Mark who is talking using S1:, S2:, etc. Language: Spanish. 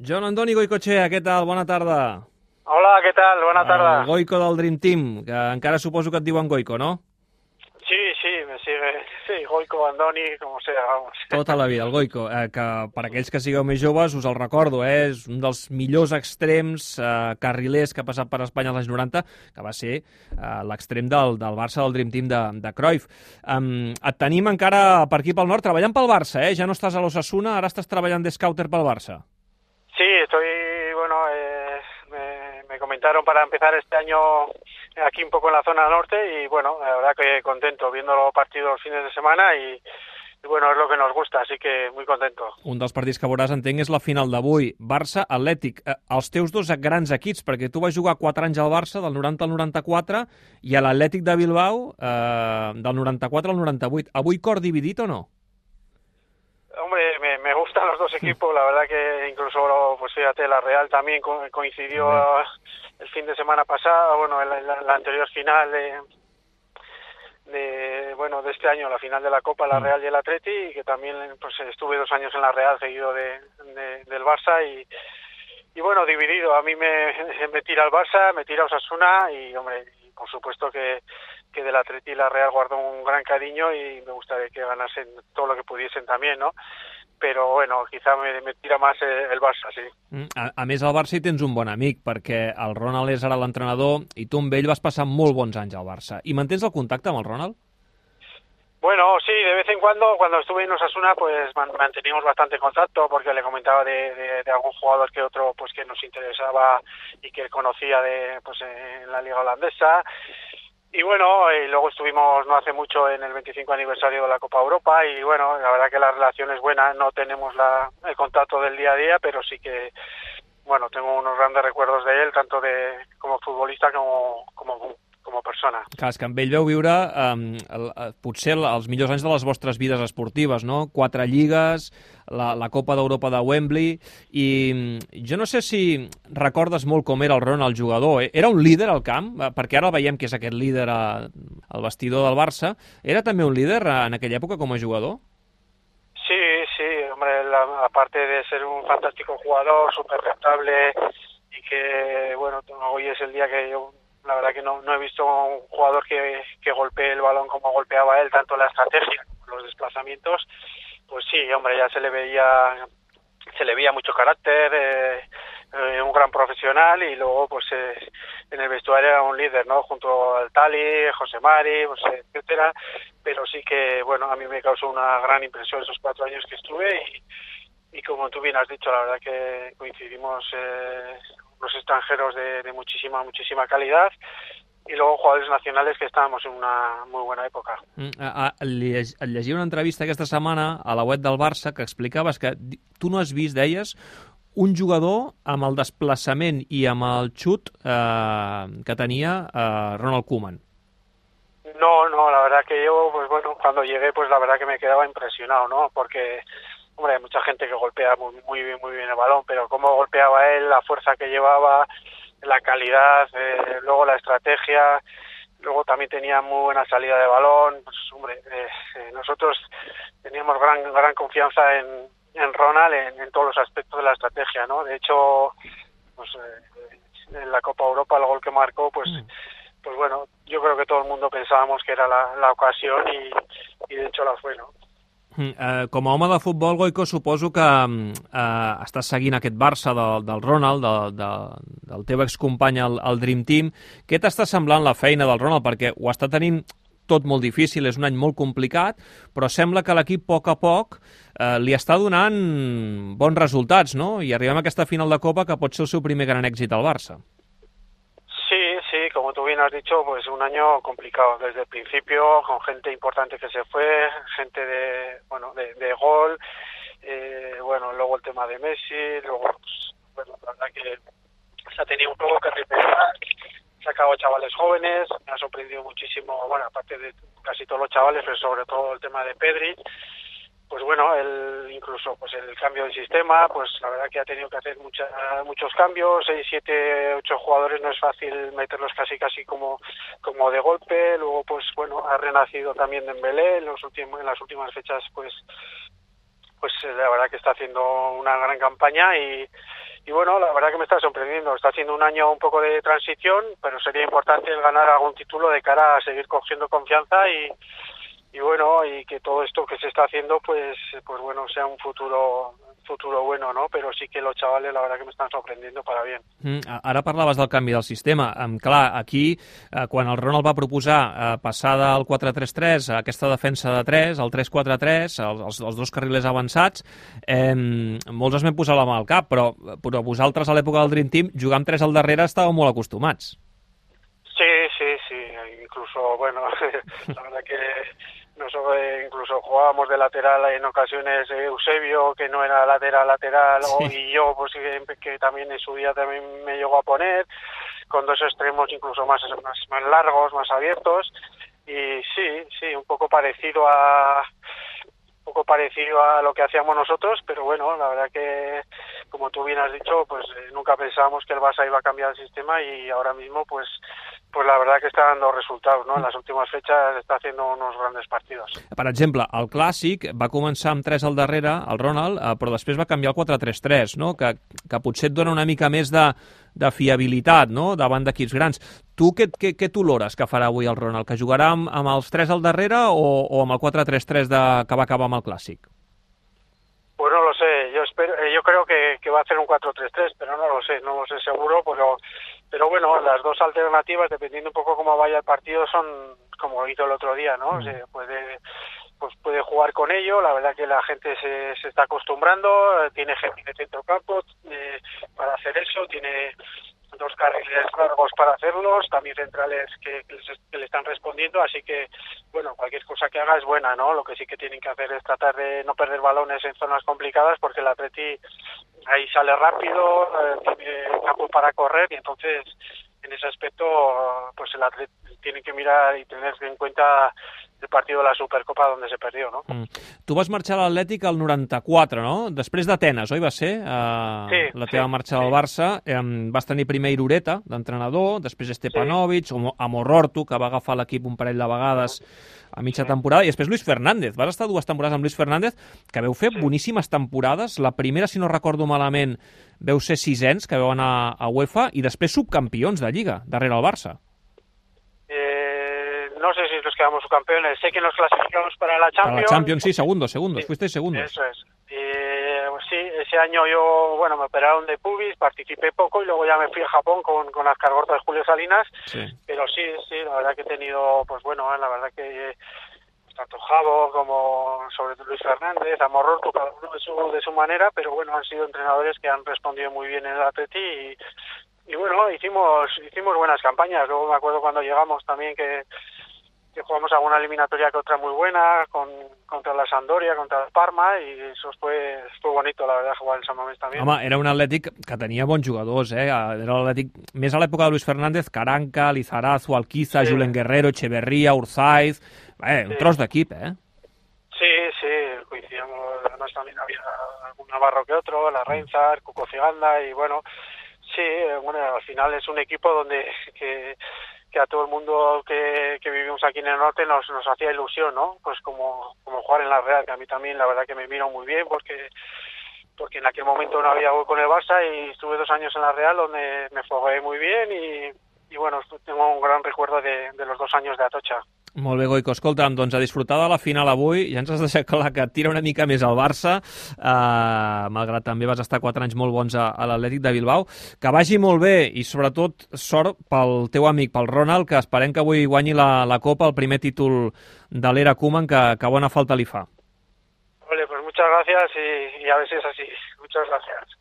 S1: Joan Andoni Goicoechea, què tal? Bona tarda.
S2: Hola, què tal? Bona tarda.
S1: El Goico del Dream Team, que encara suposo que et diuen Goico, no?
S2: Sí, me sigue. Sí, Goico, Andoni, como sea, vamos.
S1: Tota la vida, el Goico, que per aquells que sigueu més joves us el recordo, és un dels millors extrems carrilers que ha passat per Espanya als anys 90, que va ser l'extrem del Barça del Dream Team de Cruyff. Et tenim encara per aquí pel nord treballant pel Barça, ja no estàs a l'Osasuna, ara estàs treballant de scouter pel Barça.
S2: Sí, me comentaron para empezar este año aquí un poco en la zona norte y bueno, la verdad que contento viendo los partidos los fines de semana y bueno, es lo que nos gusta, así que muy contento.
S1: Un dels partits que veuràs, entenc, és la final d'avui, Barça-Atlètic. Els teus dos grans equips, perquè tu vas jugar 4 anys al Barça, del 90 al 94, i a l'Atlètic de Bilbao, del 94 al 98. Avui cor dividit o no?
S2: Hombre, me gustan los dos equipos, la verdad que incluso, pues fíjate, la Real también coincidió el fin de semana pasado, bueno, en la anterior final de este año, la final de la Copa, la Real y el Atleti, y que también pues estuve 2 años en la Real seguido del Barça y bueno, dividido. A mí me tira el Barça, me tira Osasuna y hombre, y por supuesto que del Atleti y la Real guardo un gran cariño y me gustaría que ganasen todo lo que pudiesen también, ¿no? Però bueno, quizá me tira más el Barça, sí.
S1: A més, al Barça hi tens un bon amic, perquè el Ronald és ara l'entrenador i tu amb ell vas passar molt bons anys al Barça. I mantens el contacte amb el Ronald?
S2: Bueno, sí, de vez en cuando estuve en Osasuna, pues manteníamos bastante contacto, porque le comentaba de algún jugador que otro, pues que nos interesaba y que conocía en la liga holandesa. Y bueno, y luego estuvimos no hace mucho en el 25 aniversario de la Copa Europa y bueno, la verdad que la relación es buena, no tenemos el contacto del día a día, pero sí que, bueno, tengo unos grandes recuerdos de él, tanto como futbolista como persona.
S1: Clar, és que amb ell veu viure potser els millors anys de les vostres vides esportives, no? 4 lligues, la Copa d'Europa de Wembley, i jo no sé si recordes molt com era el Ronald jugador. Era un líder al camp? Perquè ara veiem que és aquest líder al vestidor del Barça. Era també un líder en aquella època com a jugador?
S2: Sí, hombre, aparte de ser un fantástico jugador, súper rentable y que, bueno, hoy es el día que yo, la verdad que no he visto un jugador que golpee el balón como golpeaba él, tanto la estrategia como los desplazamientos, pues sí, hombre, ya se le veía mucho carácter, un gran profesional y luego pues en el vestuario era un líder, ¿no? Junto al Tali, José Mari, pues, etcétera, pero sí que, bueno, a mí me causó una gran impresión esos 4 años que estuve y como tú bien has dicho, la verdad que coincidimos los extranjeros de muchísima calidad i luego jugadors nacionals que estábamos en una muy buena època.
S1: Llegia una entrevista aquesta setmana a la web del Barça que explicaves que tu no has vist, deies, un jugador amb el desplaçament i amb el xut que tenia Ronald Koeman.
S2: No, la verdad que yo, pues bueno, cuando llegué, pues la verdad que me quedaba impresionado, ¿no? Porque hombre, hay mucha gente que golpea muy bien el balón, pero cómo golpeaba él, la fuerza que llevaba, la calidad, luego la estrategia, luego también tenía muy buena salida de balón, pues hombre, nosotros teníamos gran confianza en Ronald en todos los aspectos de la estrategia, ¿no? De hecho, pues en la Copa Europa el gol que marcó, pues bueno, yo creo que todo el mundo pensábamos que era la ocasión y de hecho la fue, ¿no?
S1: Com a home de futbol, Goico, suposo que estàs seguint aquest Barça del Ronald, del teu excompany al Dream Team. Què t'està semblant la feina del Ronald? Perquè ho està tenint tot molt difícil, és un any molt complicat, però sembla que l'equip a poc li està donant bons resultats, no? I arribem a aquesta final de Copa que pot ser el seu primer gran èxit al Barça.
S2: Sí, como tú bien has dicho, pues un año complicado desde el principio, con gente importante que se fue, gente de gol, luego el tema de Messi, luego, pues, bueno, la verdad que se ha tenido un poco que recuperar, se ha sacado chavales jóvenes, me ha sorprendido muchísimo, bueno, aparte de casi todos los chavales, pero sobre todo el tema de Pedri. Pues bueno, incluso pues el cambio de sistema, pues la verdad que ha tenido que hacer muchos cambios, 6, 7, 8 jugadores, no es fácil meterlos casi como de golpe. Luego pues bueno, ha renacido también Dembélé en las últimas fechas, pues pues la verdad que está haciendo una gran campaña y bueno, la verdad que me está sorprendiendo. Está haciendo un año un poco de transición, pero sería importante el ganar algún título de cara a seguir cogiendo confianza y bueno, y que todo esto que se está haciendo pues bueno, sea un futuro bueno, no? Però sí que los chavales la verdad que me estan sorprendiendo para bien.
S1: Ara parlaves del canvi del sistema. Clar, aquí, quan el Ronald va proposar passar del 4-3-3 a aquesta defensa de 3, el 3-4-3, els dos carrilers avançats, molts es vam posar la mà al cap, però vosaltres a l'època del Dream Team, jugar amb 3 al darrere estàveu molt acostumats.
S2: Sí, incluso, bueno, la verdad que nosotros incluso jugábamos de lateral en ocasiones Eusebio, que no era lateral,
S1: sí.
S2: Y yo, pues que también en su día también me llegó a poner, con 2 extremos incluso más largos, más abiertos, y sí, un poco parecido a lo que hacíamos nosotros, pero bueno, la verdad que, como tú bien has dicho, pues nunca pensábamos que el Barça iba a cambiar el sistema y ahora mismo, pues la verdad que está dando resultados, ¿no? En las últimas fechas está haciendo unos grandes partidos.
S1: Per exemple, el Clàssic va començar amb 3 al darrere, el Ronald, però després va canviar al 4-3-3, no? Que potser et dona una mica més de fiabilitat, no?, davant d'equips grans. Tu què t'olores que farà avui el Ronald? Que jugarà amb els 3 al darrere o amb el 4-3-3 que va acabar amb el Clàssic?
S2: Pues no lo sé, yo creo que va a hacer un 4-3-3, pero no lo sé seguro, pero bueno, las dos alternativas, dependiendo un poco cómo vaya el partido, son como hizo el otro día, ¿no? Puede jugar con ello, la verdad que la gente se está acostumbrando, tiene gente de centrocampo para hacer eso, tiene 2 carriles largos para hacerlos, también centrales que le están respondiendo, así que, bueno, cualquier cosa que haga es buena, ¿no? Lo que sí que tienen que hacer es tratar de no perder balones en zonas complicadas, porque el Atleti ahí sale rápido, tiene campo para correr, y entonces, en ese aspecto, pues el Atleti tiene que mirar y tener en cuenta el partido de la Supercopa donde se perdió, no?
S1: Tu vas marxar a l'Atlètic el 94, no? Després d'Atenes, oi va ser? La teva marxa al Barça. Vas tenir primer Irureta, d'entrenador, després Stepanovic, Amorortu, que va agafar l'equip un parell de vegades a mitja temporada, i després Luis Fernández. Vas estar 2 temporades amb Luis Fernández, que veu fer boníssimes temporades. La primera, si no recordo malament, veu ser 6ens, que veu anar a UEFA, i després subcampions de Lliga, darrere el Barça.
S2: No sé si nos quedamos subcampeones, sé que nos clasificamos para la Champions.
S1: Para la Champions, sí, segundos, fuisteis segundos.
S2: Eso es. Sí, ese año yo, bueno, me operaron de pubis, participé poco y luego ya me fui a Japón con las cargortas de Julio Salinas, sí. Pero sí, la verdad que he tenido, pues bueno, la verdad que tanto Javo como sobre todo Luis Fernández, Amorortu, cada uno de su manera, pero bueno, han sido entrenadores que han respondido muy bien en el Atleti y bueno, hicimos buenas campañas. Luego me acuerdo cuando llegamos también que jugamos alguna eliminatoria que otra muy buena, contra la Sampdoria, contra el Parma, i eso fue bonito, la verdad, jugar en San Mamés també.
S1: Home, era un Atlètic que tenia bons jugadors, Era l'Atlètic, més a l'època de Luis Fernández, Caranca, Lizarazu, Alquiza, Julen Guerrero, Echeverría, Urzaiz... un tros d'equip,
S2: Sí, coincidíamos, además también había algún navarro que otro, la Reinzar, Cuco Ciganda, y bueno, sí, al final es un equipo donde que a todo el mundo que vivimos aquí en el norte nos hacía ilusión, ¿no? Pues como jugar en la Real, que a mí también la verdad que me vino muy bien, porque en aquel momento no había gol con el Barça y estuve 2 años en la Real donde me fogué muy bien y bueno, tengo un gran recuerdo de los 2 años de Atocha.
S1: Molt bé, Goico. Escolta'm, doncs a disfrutar de la final avui. Ja ens has deixat clar que et tira una mica més al Barça, malgrat també vas estar 4 anys molt bons a l'Atlètic de Bilbao. Que vagi molt bé i, sobretot, sort pel teu amic, pel Ronald, que esperem que avui guanyi la Copa, el primer títol de l'era Koeman, que bona falta li fa.
S2: Vale, pues muchas gracias y a ver si es así. Muchas gracias.